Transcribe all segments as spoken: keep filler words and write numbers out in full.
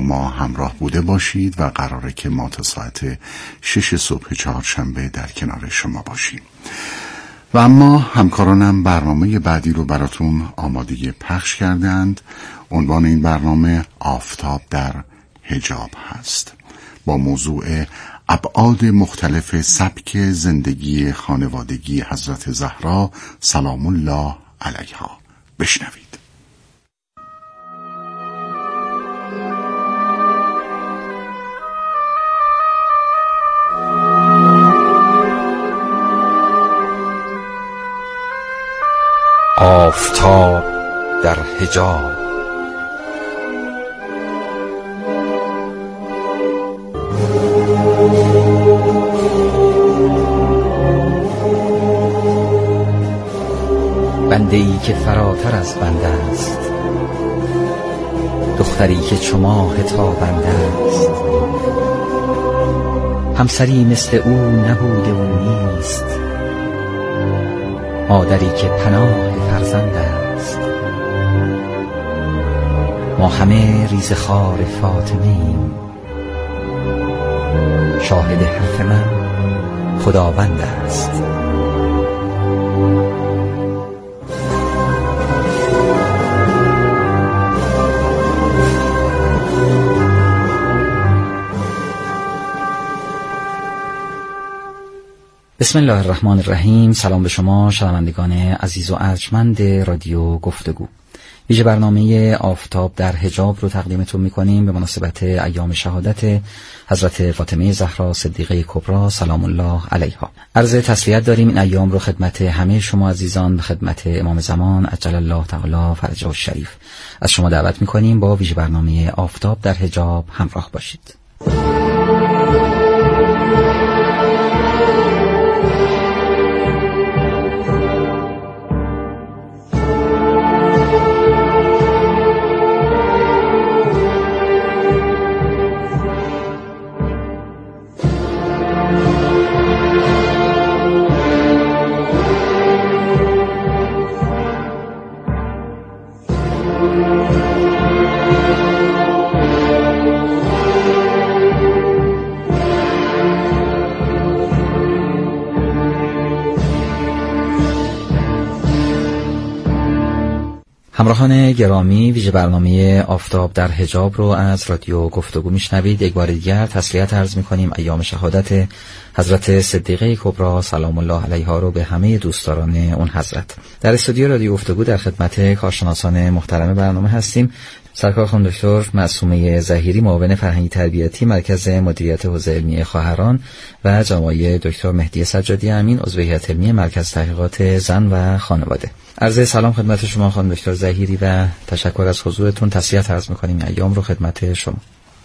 ما همراه بوده باشید و قراره که ما تا ساعت شش صبح چهارشنبه در کنار شما باشیم. و اما همکارانم برنامه بعدی رو براتون آماده پخش کردند. عنوان این برنامه آفتاب در حجاب هست، با موضوع ابعاد مختلف سبک زندگی خانوادگی حضرت زهرا سلام الله علیها. بشنوید. آفتاب در حجاب. بنده ای که فراتر از بنده است، دختری که چو ماه تابنده است، همسری مثل او نبوده و نیست، مادری که پناه فرزند است. ما همه ریزه خار فاطمه ایم، شاهد حرف من خداوند است. بسم الله الرحمن الرحیم. سلام به شما شنوندگان عزیز و ارجمند رادیو گفتگو. ویژه برنامه آفتاب در حجاب رو تقدیمتون میکنیم به مناسبت ایام شهادت حضرت فاطمه زهرا صدیقه کبری سلام الله علیها. عرض تسلیت داریم این ایام رو خدمت همه شما عزیزان، خدمت امام زمان عجل الله تعالی فرجه الشریف. از شما دعوت میکنیم با ویژه برنامه آفتاب در حجاب همراه باشید. همراهان گرامی، ویژه برنامه آفتاب در حجاب رو از رادیو گفتگو میشنوید. یک بار دیگر تسلیت عرض میکنیم ایام شهادت حضرت صدیقه کبری سلام الله علیها رو به همه دوستداران اون حضرت. در استودیو رادیو گفتگو در خدمت کارشناسان محترم برنامه هستیم. سرکار خانم دکتر معصومه ظهیری، معاون فرهنگی تربیتی مرکز مدیریت حوزه علمی خواهران، و جناب دکتر مهدی سجادی امین، عضو هیئت علمی مرکز تحقیقات زن و خانواده. عرض سلام خدمت شما خانم دکتر ظهیری و تشکر از حضورتون. تسلیت عرض می‌کنیم ایام رو خدمت شما.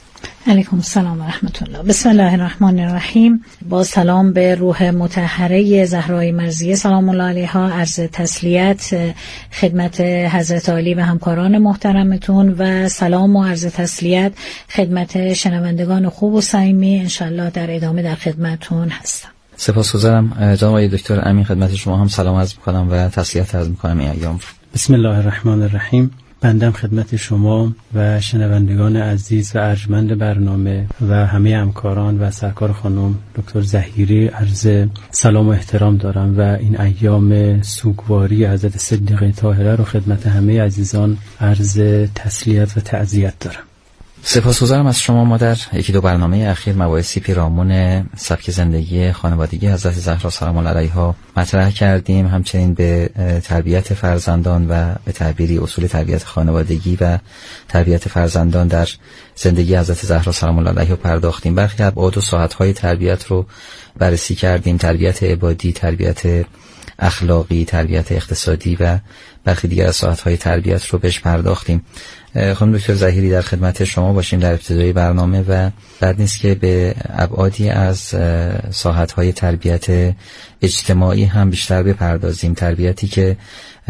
علیکم السلام و رحمت الله. بسم الله الرحمن الرحیم. با سلام به روح مطهره زهرای مرضیه سلام الله علیها، عرض تسلیت خدمت حضرت عالی و همکاران محترمتون و سلام و عرض تسلیت خدمت شنوندگان خوب و صمیمی. انشالله در ادامه در خدمتون هستم. سپاسگزارم. جناب دکتر امین، خدمت شما هم سلام عرض می‌کنم و تسلیت عرض می‌کنم این ایام. بسم الله الرحمن الرحیم. بندم خدمت شما و شنوندگان عزیز و ارجمند برنامه و همه همکاران و سرکار خانم دکتر ظهیری عرض سلام و احترام دارم و این ایام سوگواری حضرت صدیقه طاهره رو خدمت همه عزیزان عرض تسلیت و تعزیت دارم. سپاسگزارم از شما. ما در یکی دو برنامه اخیر مباحثی پیرامون سبک زندگی خانوادگی حضرت زهرا سلام الله علیها مطرح کردیم، همچنین به تربیت فرزندان و به تعبیری اصول تربیت خانوادگی و تربیت فرزندان در زندگی حضرت زهرا سلام الله علیها پرداختیم. برخی ابعاد و ساحت‌های تربیت رو بررسی کردیم، تربیت عبادی، تربیت اخلاقی، تربیت اقتصادی و برخی دیگر از ساحت‌های تربیت رو بهش پرداختیم. خانم دکتر ظهیری در خدمت شما باشیم در ابتدای برنامه و بعد نیست که به ابعادی از ساحت‌های تربیت اجتماعی هم بیشتر بپردازیم، تربیتی که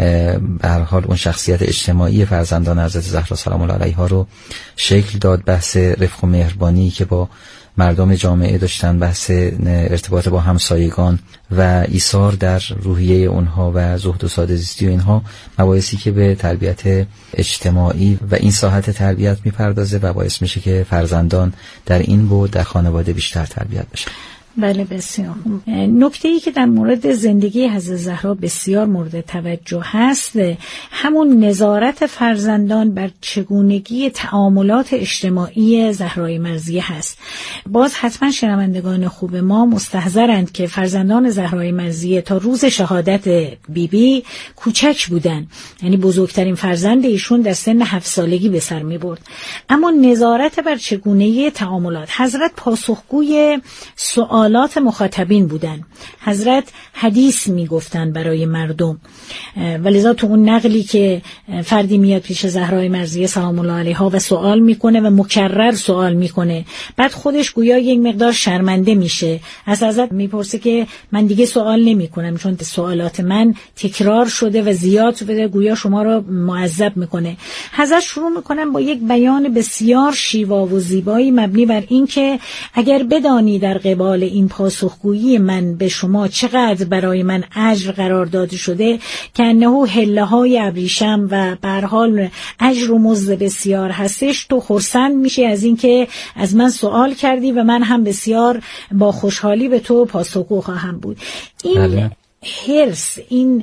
به هر حال اون شخصیت اجتماعی فرزندان حضرت زهرا سلام الله علیها رو شکل داد، بحث رفق و مهربانی که با مردم جامعه داشتن، بحث ارتباط با همسایگان و ایثار در روحیه اونها و زهد و ساده زیستی و اینها، مباحثی که به تربیت اجتماعی و این ساحت تربیت میپردازه و باعث میشه که فرزندان در این بود در خانواده بیشتر تربیت بشن. بله بسیار. نکته‌ای که در مورد زندگی حضرت زهرا بسیار مورد توجه هست همون نظارت فرزندان بر چگونگی تعاملات اجتماعی زهرای مرضیه هست. باز حتما شنوندگان خوب ما مستحضرند که فرزندان زهرای مرضیه تا روز شهادت بیبی بی کوچک بودن، یعنی بزرگترین فرزند ایشون در سن هفت سالگی به سر می برد. اما نظارت بر چگونگی تعاملات، حضرت پاسخگوی سوال سوالات مخاطبین بودن، حضرت حدیث میگفتن برای مردم، ولذا تو اون نقلی که فردی میاد پیش زهرای مرضیه سلام الله علیها و سوال میکنه و مکرر سوال میکنه، بعد خودش گویا یک مقدار شرمنده میشه، از حضرت میپرسه که من دیگه سوال نمیکنم چون سوالات من تکرار شده و زیاد شده، گویا شما رو معذب میکنه. حضرت شروع میکنن با یک بیان بسیار شیوا و زیبایی مبنی بر این که اگر بدانی در قبال این پاسخگویی من به شما چقدر برای من اجر قرار داده شده که انه هله های ابریشم و به هر حال اجر و مزد بسیار هستش، تو خرسند میشی از این که از من سوال کردی و من هم بسیار با خوشحالی به تو پاسخگو خواهم بود. این بله. حرص، این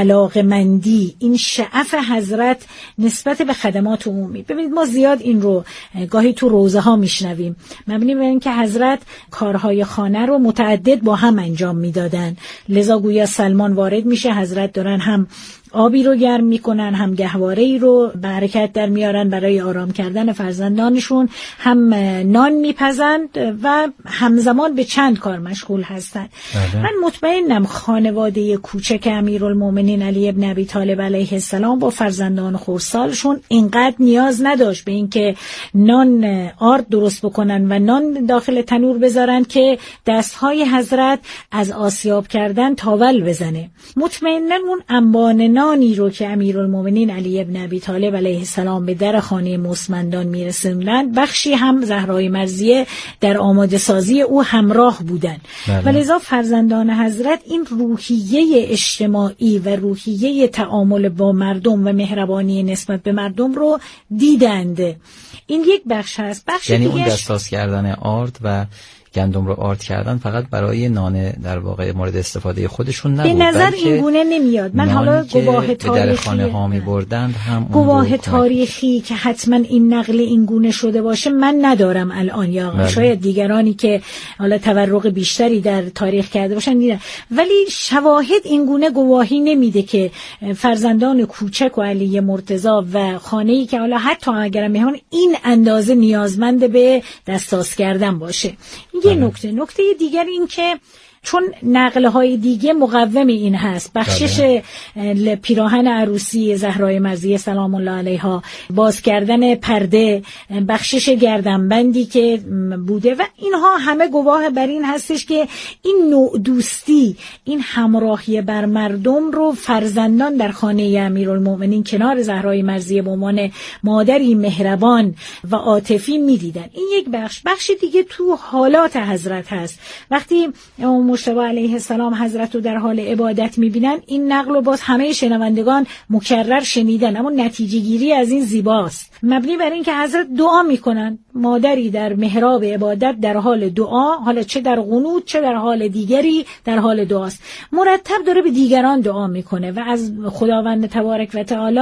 علاقمندی، این شعف حضرت نسبت به خدمات عمومی. ببینید ما زیاد این رو گاهی تو روزه ها میشنویم، مبنی بر این که حضرت کارهای خانه رو متعدد با هم انجام میدادن، لذا گویا سلمان وارد میشه، حضرت دارن هم آبی رو گرم میکنن، هم گهواره‌ای رو به حرکت در میارن برای آرام کردن فرزندانشون، هم نان میپزند و همزمان به چند کار مشغول هستن. بله. من مطمئنم خانواده کوچک امیرالمومنین علی ابن ابی طالب علیه السلام با فرزندان خردسالشون اینقدر نیاز نداشت به اینکه نان آرد درست بکنن و نان داخل تنور بذارن که دستهای حضرت از آسیاب کردن تاول بزنه. مطمئنم اون انبان نانی رو که امیرالمومنین علی ابن ابی طالب علیه السلام به در خانه مستمندان میرسوندن، بخشی هم زهرای مرضیه در آماده سازی او همراه بودن. ولذا فرزندان حضرت این روحیه اجتماعی و روحیه تعامل با مردم و مهربانی نسبت به مردم رو دیدند. این یک بخش هست. بخش یعنی دیگه اون دستاس کردن آرد و گندم رو آرد کردن فقط برای نان در واقع مورد استفاده خودشون نبود، به نظر این گونه نمیاد. من حالا گواه تاریخی در خانه ها می‌بردند هم گواه تاریخی که حتما این نقل این گونه شده باشه من ندارم الان، یا بله. شاید دیگرانی که حالا تورق بیشتری در تاریخ کرده باشن دیدن، ولی شواهد این گونه گواهی نمیده که فرزندان کوچک و علی مرتضی و خانه‌ای که حالا حتی اگر میهمان این اندازه نیازمند به دستاس کردن باشه. یه نکته نکته دیگر این که چون نقل‌های دیگه مقوم این هست، بخشش پیراهن عروسی زهرای مرضیه سلام الله علیها، باز کردن پرده، بخشش گردنبندی که بوده و اینها همه گواه بر این هستش که این نوع دوستی، این همراهی بر مردم رو فرزندان در خانه امیرالمومنین کنار زهرای مرضیه به عنوان مادری مهربان و عاطفی می‌دیدن. این یک بخش. بخش دیگه تو حالات حضرت هست. وقتی مجتبی علیه السلام حضرت رو در حال عبادت میبینن، این نقل رو باز همه شنوندگان مکرر شنیدن، اما نتیجه گیری از این زیباست، مبنی بر این که حضرت دعا میکنن، مادری در محراب عبادت در حال دعا، حالا چه در قنوت چه در حال دیگری در حال دعاست، مرتب داره به دیگران دعا میکنه و از خداوند تبارک و تعالی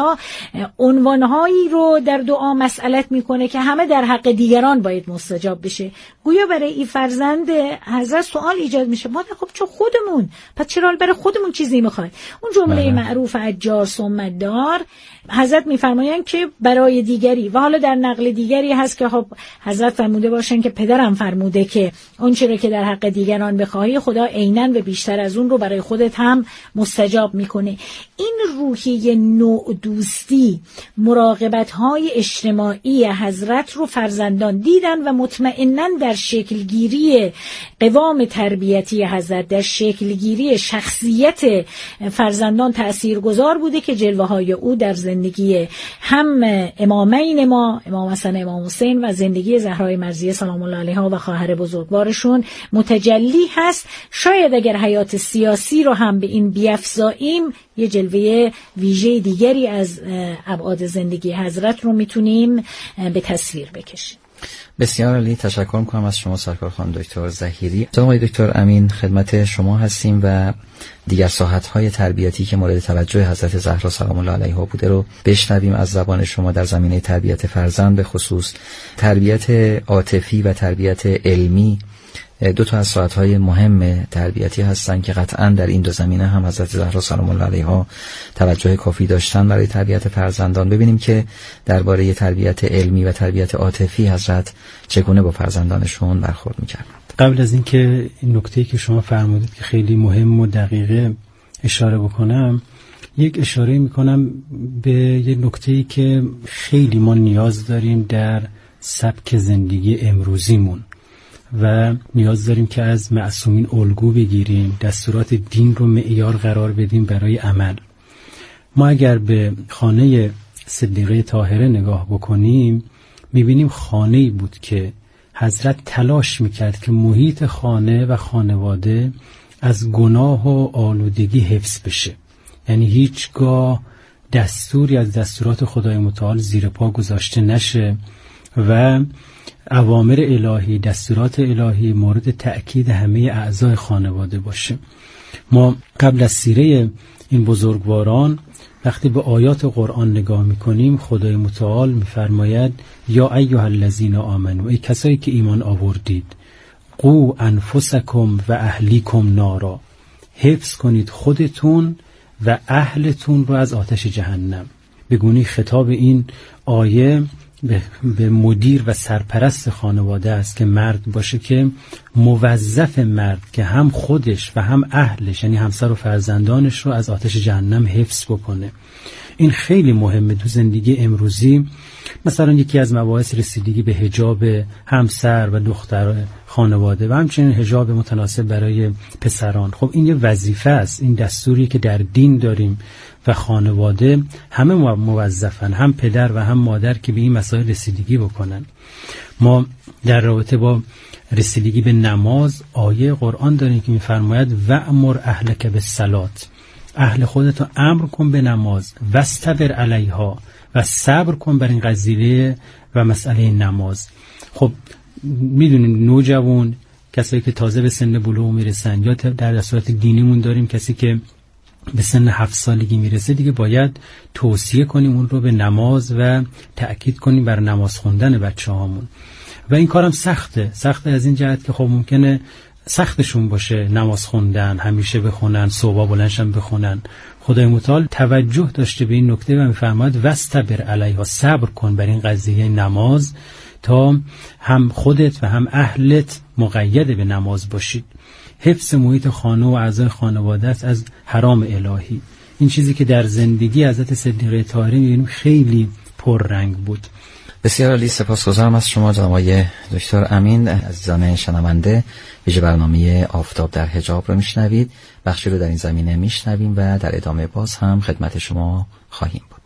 عنوانهایی رو در دعا مسئلت میکنه که همه در حق دیگران باید مستجاب بشه. گویا برای این فرزند حضرت سوال ایجاد میشه، ما خب چون خودمون، پس چرا برای خودمون چیزی میخوایم؟ اون جمله معروف اجار ثم دار، حضرت میفرمایند که برای دیگری، و حالا در نقل دیگری هست که خب حضرت فرموده باشن که پدرم فرموده که اون چیزی که در حق دیگران بخواهی خدا عیناً و بیشتر از اون رو برای خودت هم مستجاب میکنه. این روحیه نوع دوستی، مراقبت‌های اجتماعی حضرت رو فرزندان دیدن و مطمئناً در شکلگیری قوام تربیتی حضرت در شکلگیری شخصیت فرزندان تأثیرگذار بوده که جلوه های او در زندگی هم امامین ما، امام حسن امام حسین و زندگی زهرای مرضیه سلام الله علیها و خواهر بزرگوارشون متجلی هست. شاید اگر حیات سیاسی رو هم به این بیفزاییم یه جلوه ویژه دیگری از ابعاد زندگی حضرت رو میتونیم به تصویر بکشیم. بسیار عالی، تشکر میکنم از شما سرکار خانم دکتر ظهیری. آقای دکتر امین خدمت شما هستیم و دیگر ساحت‌های تربیتی که مورد توجه حضرت زهرا سلام الله علیها بوده رو بشنویم از زبان شما در زمینه تربیت فرزند، به خصوص تربیت عاطفی و تربیت علمی. دو تا از ساعت‌های مهم تربیتی هستن که قطعاً در این دو زمینه هم حضرت زهرا سلام الله علیها توجه کافی داشتن برای تربیت فرزندان. ببینیم که درباره تربیت علمی و تربیت عاطفی حضرت چگونه با فرزندانشون برخورد می‌کردند. قبل از اینکه این نکته‌ای که شما فرمودید که خیلی مهم و دقیقه اشاره بکنم، یک اشاره می‌کنم به یک نکته‌ای که خیلی ما نیاز داریم در سبک زندگی امروزیمون و نیاز داریم که از معصومین الگو بگیریم، دستورات دین رو معیار قرار بدیم برای عمل. ما اگر به خانه صدیقه طاهره نگاه بکنیم میبینیم خانه‌ای بود که حضرت تلاش میکرد که محیط خانه و خانواده از گناه و آلودگی حفظ بشه، یعنی هیچگاه دستوری از دستورات خدای متعال زیر پا گذاشته نشه و اوامر الهی، دستورات الهی مورد تأکید همه اعضای خانواده باشه. ما قبل از سیره این بزرگواران وقتی به آیات قرآن نگاه میکنیم، خدای متعال میفرماید یا ایها الذین آمنو، ای کسایی که ایمان آوردید، قو انفسکم و اهلیکم نارا، حفظ کنید خودتون و اهلتون رو از آتش جهنم. بگونی خطاب این آیه به مدیر و سرپرست خانواده است که مرد باشه، که موظف مرد که هم خودش و هم اهلش یعنی همسر و فرزندانش رو از آتش جهنم حفظ بکنه. این خیلی مهمه تو زندگی امروزی. مثلا یکی از مباحث رسیدگی به حجاب همسر و دختر خانواده و همچنین حجاب متناسب برای پسران. خب این یه وظیفه است، این دستوری که در دین داریم و خانواده همه موظفن، هم پدر و هم مادر، که به این مسائل رسیدگی بکنن. ما در رابطه با رسیدگی به نماز آیه قرآن داریم که میفرماید وأمر اهلک بالصلاة، اهل خودتو امر کن به نماز، واستبر علیها، و صبر کن بر این قضیه و مسئله نماز. خب میدونیم نوجوان، کسایی که تازه به سن بلوغ میرسن، یا در دستورات دینیمون داریم کسی که به سن هفت سالگی میرسه، دیگه باید توصیه کنیم اون رو به نماز و تأکید کنیم بر نماز خوندن بچه هامون. و این کارم سخته سخته از این جهت که خب ممکنه سختشون باشه نماز خوندن، همیشه بخونن، صبح بلندشن بخونن. خدای متعال توجه داشته به این نکته و میفرماید واستبر علیها، صبر کن بر این قضیه نماز تا هم خودت و هم اهلت مقید به نماز باشید. حفظ محیط خانه و اعضای خانواده است از حرام الهی. این چیزی که در زندگی حضرت صدیقه طاهره می‌بینیم خیلی پررنگ بود. بسیار عالی، سپاسگزارم از شما جناب آقای دکتر امین. عزیزان شنونده، ویژه برنامه آفتاب در حجاب رو میشنوید. بخشی رو در این زمینه میشنویم و در ادامه باز هم خدمت شما خواهیم بود.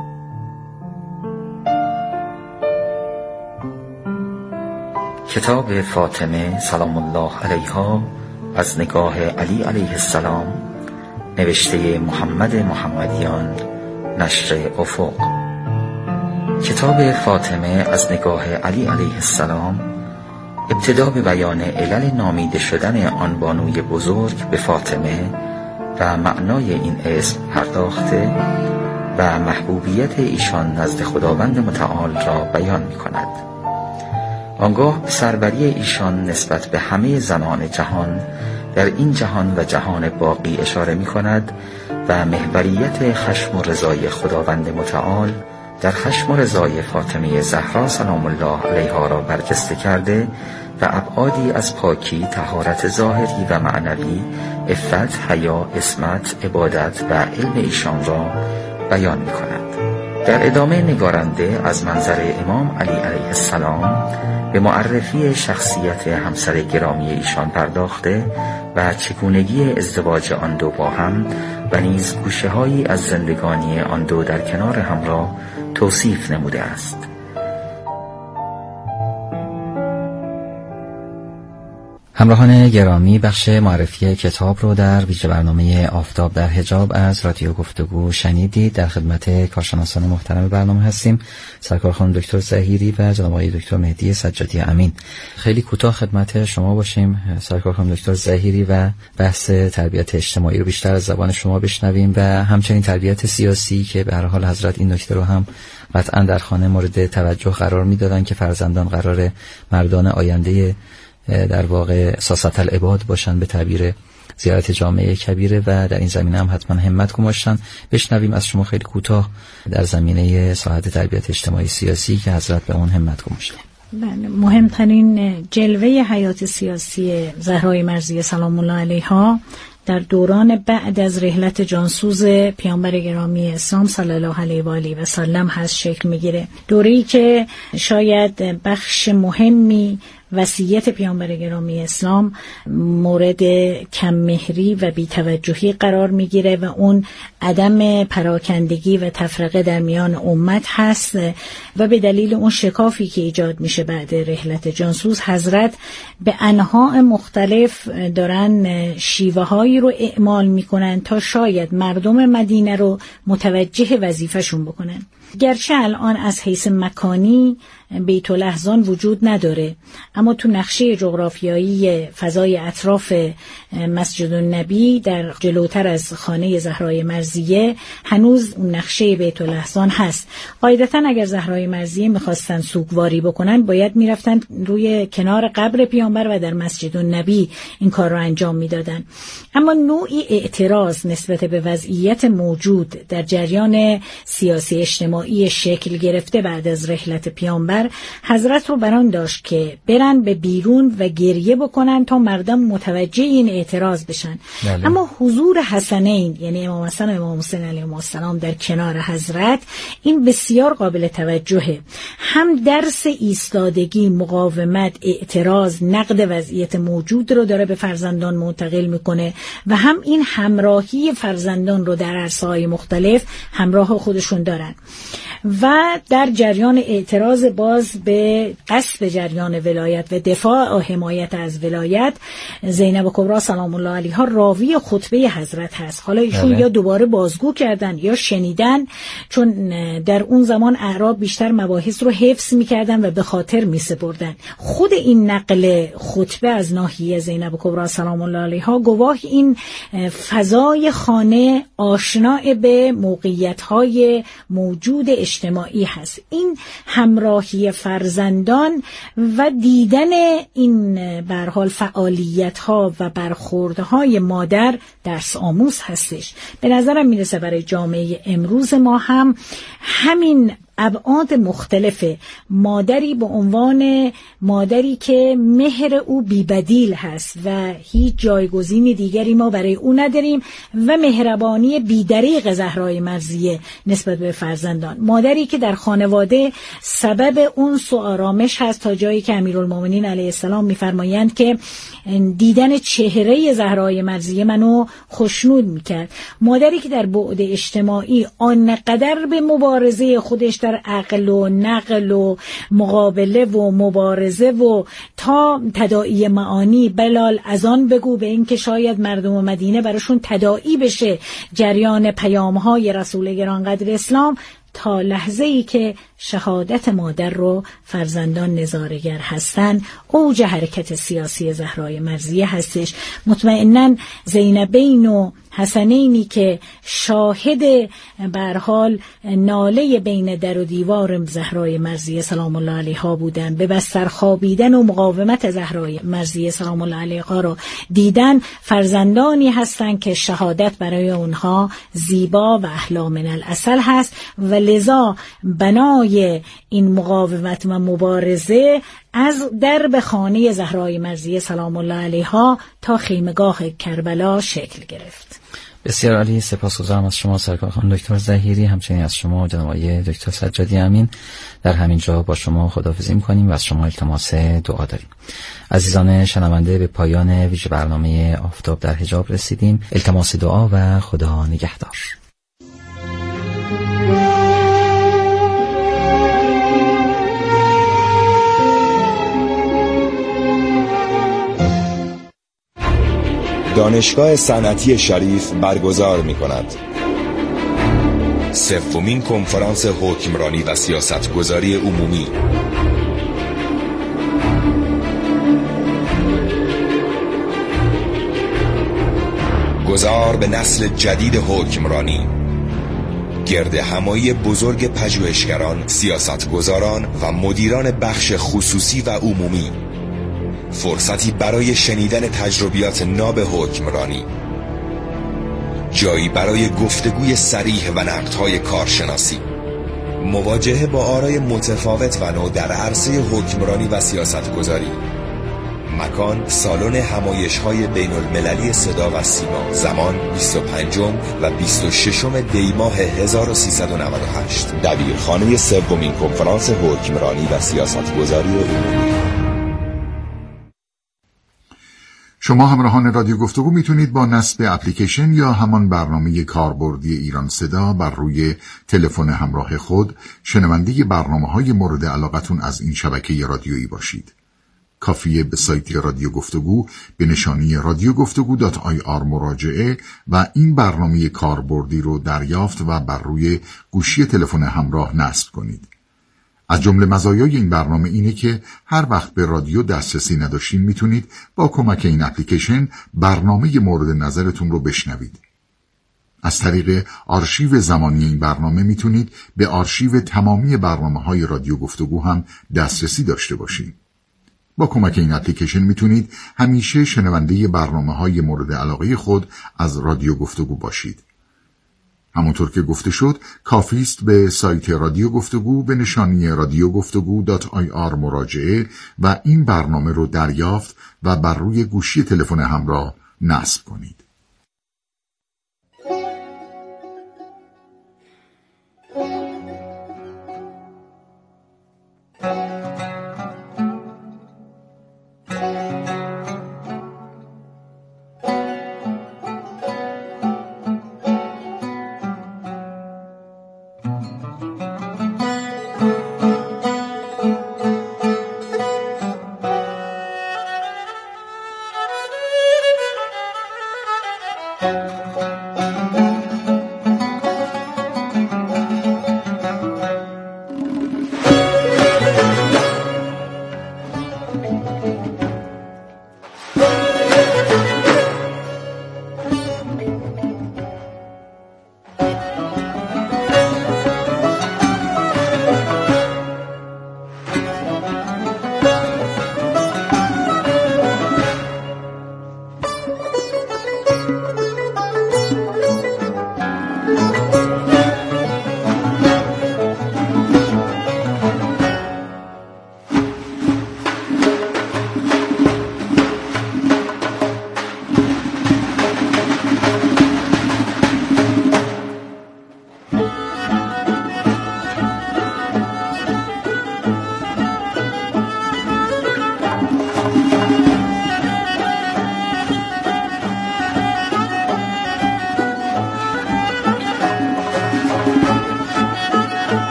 کتاب فاطمه سلام الله علیها از نگاه علی علیه السلام، نوشته محمد محمدیان، نشر افق. کتاب فاطمه از نگاه علی علیه السلام ابتدا به بیان علل نامیده شدن آن بانوی بزرگ به فاطمه و معنای این اسم پرداخته و محبوبیت ایشان نزد خداوند متعال را بیان می کند. آنگاه سربری ایشان نسبت به همه زنان جهان در این جهان و جهان باقی اشاره می کند و محوریت خشم و رضای خداوند متعال در خشم و رضای فاطمه زهرا سلام الله علیها را برجسته کرده و ابعادی از پاکی، طهارت ظاهری و معنوی، عفت، حیا، عصمت، عبادت و علم ایشان را بیان می کند. در ادامه نگارنده از منظر امام علی علیه السلام به معرفی شخصیت همسر گرامی ایشان پرداخته و چگونگی ازدواج آن دو با هم و نیز گوشه‌هایی از زندگانی آن دو در کنار همراه توصیف نموده است. همراهان گرامی، بخش معرفی کتاب رو در ویژه برنامه آفتاب در حجاب از رادیو گفتگو شنیدید. در خدمت کارشناسان محترم برنامه هستیم، سرکار خانم دکتر ظهیری و جناب آقای دکتر مهدی سجادی امین. خیلی کوتاه خدمت شما باشیم سرکار خانم دکتر ظهیری و بحث تربیت اجتماعی رو بیشتر از زبان شما بشنویم و همچنین تربیت سیاسی که به هر حال حضرت این نکته رو هم قطعا در خانه مورد توجه قرار میدادن که فرزندان قرار مردان آینده در واقع اساست العباد باشن به تعبیر زیارت جامعه کبیره و در این زمینه هم حتما همت گماشتن. بشنویم از شما خیلی کوتاه در زمینه ساحت تربیت اجتماعی سیاسی که حضرت به اون همت گماشتن. بله، مهمترین جلوه حیات سیاسی زهرای مرضیه سلام الله علیها در دوران بعد از رحلت جانسوز پیامبر گرامی اسلام صلی الله علیه و آله و سلم هست شکل میگیره. دوره‌ای که شاید بخش مهمی وصیت پیامبر گرامی اسلام مورد کم‌مهری و بی‌توجهی قرار میگیره و اون عدم پراکندگی و تفرقه در میان امت هست و به دلیل اون شکافی که ایجاد میشه بعد رحلت جانسوز، حضرت به انواع مختلف دارن شیوه هایی رو اعمال میکنن تا شاید مردم مدینه رو متوجه وظیفه‌شون بکنن. گرچه الان از حیث مکانی بیت الاحزان وجود نداره، اما تو نقشه جغرافیایی فضای اطراف مسجد النبی در جلوتر از خانه زهرای مرضیه هنوز اون نقشه بیت الاحزان هست. قاعدتا اگر زهرای مرضیه میخواستن سوگواری بکنن باید میرفتن روی کنار قبر پیامبر و در مسجد النبی این کار رو انجام میدادن. اما نوعی اعتراض نسبت به وضعیت موجود در جریان سیاسی اجتماعی شکل گرفته بعد از رحلت پیامبر حضرت رو بران داشت که برن به بیرون و گریه بکنن تا مردم متوجه این اعتراض بشن. بله. اما حضور حسنین یعنی امام حسن و امام حسین علیهم السلام در کنار حضرت این بسیار قابل توجهه. هم درس ایستادگی، مقاومت، اعتراض، نقد وضعیت موجود رو داره به فرزندان منتقل میکنه و هم این همراهی فرزندان رو در عرصه‌های مختلف همراه خودشون دارن و در جریان اعتراض باز به قصد جریان ولایت و دفاع و حمایت از ولایت، زینب کبری سلام الله علیها راوی خطبه حضرت هست. حالا ایشون یا دوباره بازگو کردن یا شنیدن، چون در اون زمان اعراب بیشتر مباحث رو حفظ میکردن و به خاطر میسپردن. خود این نقل خطبه از ناحیه زینب کبری سلام الله علیها گواه این فضای خانه آشنا به موقعیت‌های موجود اجتماعی هست. این همراهی فرزندان و دیدن این به هر حال فعالیت‌ها و برخوردهای مادر درس آموز هستش. به نظرم میرسه برای جامعه امروز ما هم همین ابعاد مختلف مادری به عنوان مادری که مهر او بی‌بدیل هست و هیچ جایگزین دیگری ما برای او نداریم و مهربانی بی‌دریغ زهرای مرضیه نسبت به فرزندان، مادری که در خانواده سبب انس و آرامش هست تا جایی که امیرالمومنین علیه السلام می‌فرمایند که دیدن چهره زهرای مرضیه منو خوشنود می‌کرد، مادری که در بعد اجتماعی آنقدر به مبارزه خودش در عقل و نقل و مقابله و مبارزه و تا تداعی معانی بلال اذان بگو به این که شاید مردم مدینه براشون تداعی بشه جریان پیام‌های رسول گرانقدر اسلام، تا لحظه‌ای که شهادت مادر رو فرزندان نظاره‌گر هستن اوج حرکت سیاسی زهرای مرضیه هستش. مطمئناً زینبین و حسنینی که شاهد به هر حال ناله بین در و دیوار زهرای مرضیه سلام الله علیها بودن، به بستر خوابیدن و مقاومت زهرای مرضیه سلام الله علیها رو دیدن، فرزندانی هستند که شهادت برای اونها زیبا و احلی من العسل هست و لذا بنای این مقاومت و مبارزه از درب خانه زهرای مرضیه سلام الله علیها تا خیمگاه کربلا شکل گرفت. بسیار عالی، سپاسگزارم از شما سرکار خانم دکتر ظهیری، همچنین از شما جناب آقای دکتر سجادی امین. در همین جا با شما خداحافظی می‌کنیم و از شما التماس دعا داریم. عزیزان شنونده، به پایان ویژه برنامه آفتاب در حجاب رسیدیم. التماس دعا و خدا نگهدار. دانشگاه صنعتی شریف برگزار می‌کند سومین کنفرانس حکمرانی و سیاستگذاری عمومی. گذار به نسل جدید حکمرانی، گرد همایی بزرگ پژوهشگران، سیاستگزاران و مدیران بخش خصوصی و عمومی. فرصتی برای شنیدن تجربیات ناب حکمرانی، جایی برای گفتگوی صریح و نقدهای کارشناسی، مواجهه با آرای متفاوت و نو در عرصه حکمرانی و سیاستگذاری. مکان سالن همایش‌های بین‌المللی صدا و سیما. زمان بیست و پنجم و بیست و ششم دی ماه هزار و سیصد و نود و هشت. دبیرخانه سومین کنفرانس حکمرانی و سیاستگذاری عمومی. شما همراهان رادیو گفتگو میتونید با نصب اپلیکیشن یا همان برنامه کاربردی ایران صدا بر روی تلفن همراه خود شنونده برنامه‌های مورد علاقتون از این شبکه رادیویی باشید. کافیه به سایت رادیو گفتگو به نشانی رادیو گفتگو دات آی آر مراجعه و این برنامه کاربردی رو دریافت و بر روی گوشی تلفن همراه نصب کنید. از جمله مزایای این برنامه اینه که هر وقت به رادیو دسترسی نداشتین میتونید با کمک این اپلیکیشن برنامه مورد نظرتون رو بشنوید. از طریق آرشیو زمانی این برنامه میتونید به آرشیو تمامی برنامه‌های رادیو گفتگو هم دسترسی داشته باشید. با کمک این اپلیکیشن میتونید همیشه شنونده برنامه‌های مورد علاقه خود از رادیو گفتگو باشید. همونطور که گفته شد کافی است به سایت رادیو گفتگو به نشانی رادیو گفتگو دات آی آر مراجعه و این برنامه رو دریافت و بر روی گوشی تلفن همراه نصب کنید.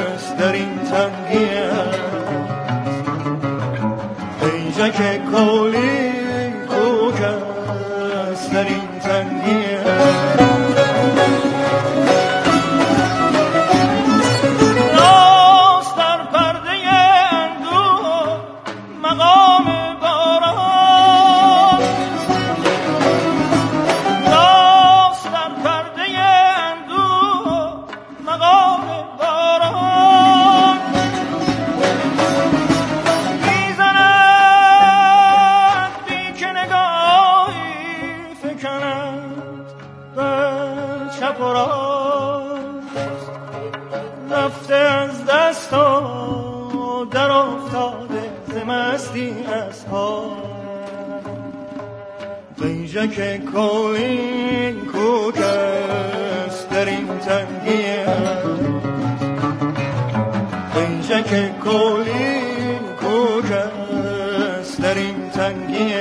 که دستی از پا قیجک کولین کوکست در این تنگی قیجک کولین کوکست در این تنگی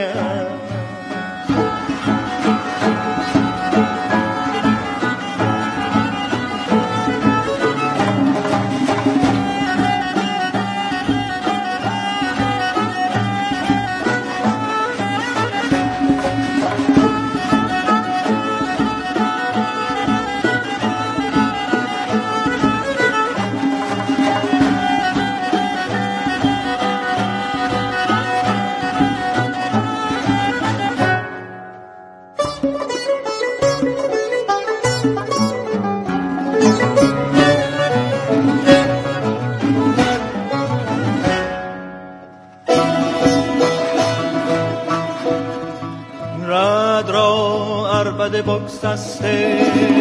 بگسسته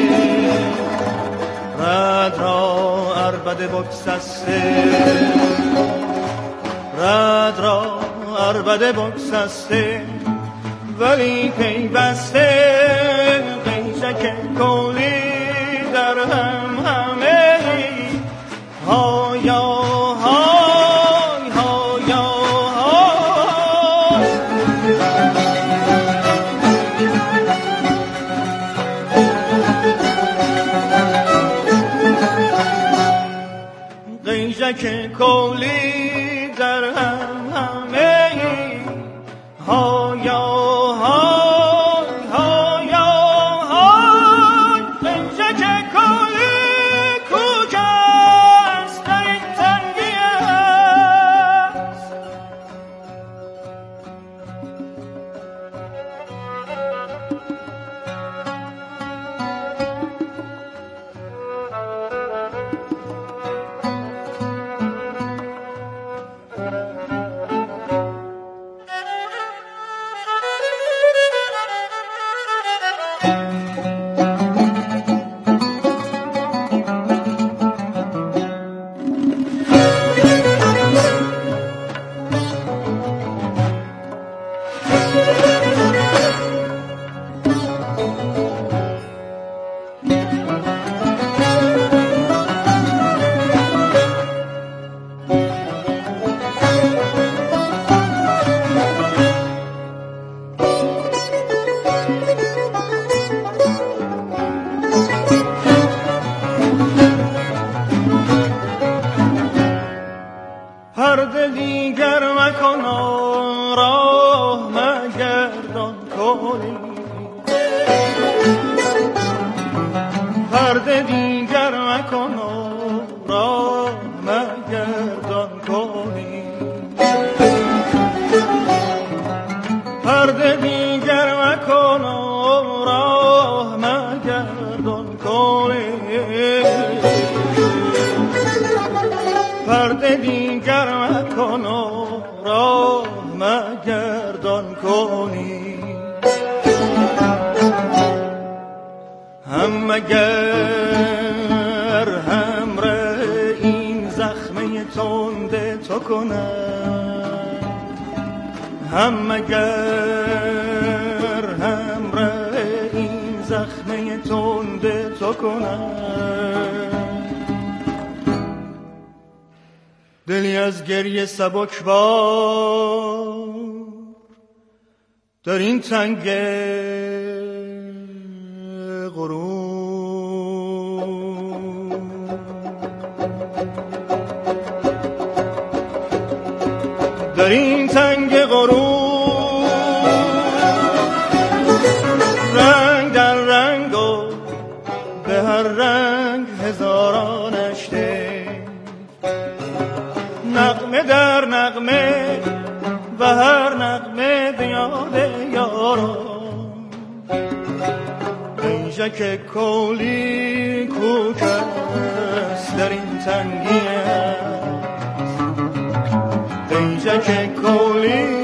رد را عربد بگسسته رد را عربد بگسسته ولی پیوسته قیچک کولی در هم همه هایا های هایا های قیچک کولی در هم همه هایا هم اگر همراه این زخمه تند تو کنم دلی از گریه سبک بار در این تنگ غروب در این تنگ غروب رنگ در رنگ و به هر رنگ هزاران اشته نغمه در نغمه و هر نغمه به یاد یاران قیچک کولی کوکست در این تنگی است قیچک کولی